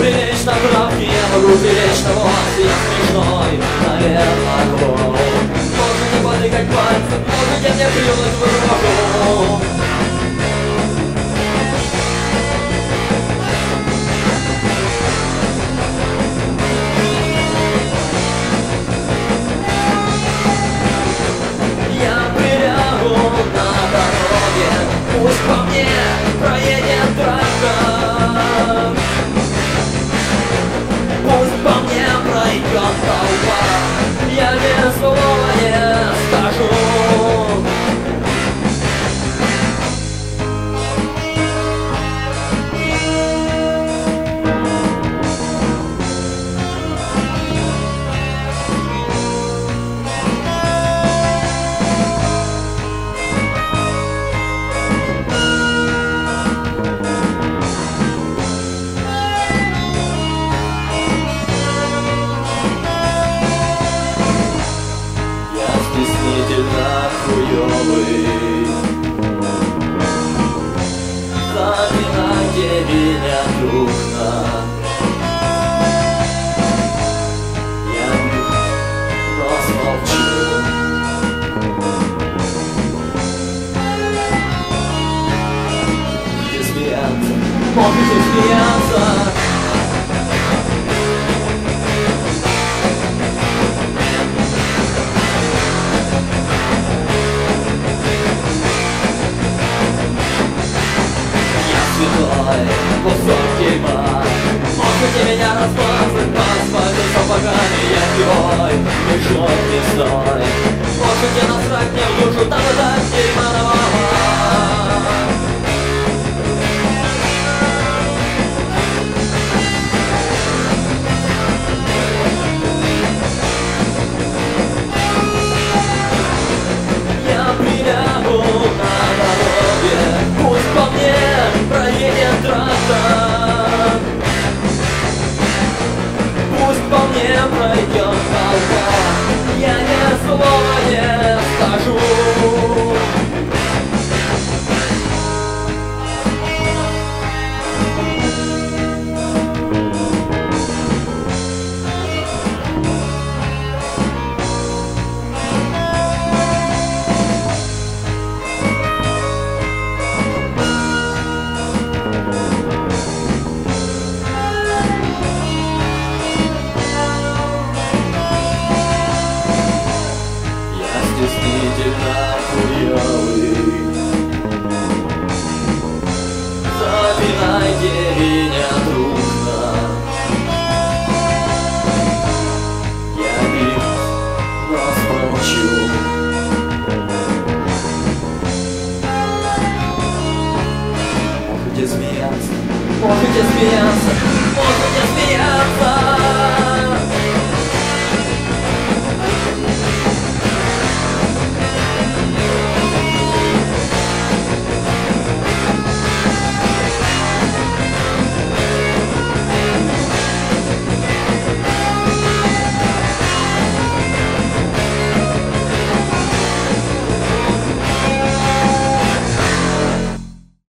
лечь на травке, я могу беречь того, я смешной, наверное, гол. Можете потыкать пальцем, можете мне плюнуть в рожу. Пусть по мне проедет трактор, пусть по мне пройдет толпа, я ни слова не скажу. Стеснительно хуёвый, запинайте меня дружно. Я но смолчу. Можете смеяться, можете смеяться. Кусок дерьма. Можете меня размазать по асфальту сапогами, я герой, мешок мясной. Можете насрать мне в душу, там и так дерьма на мама.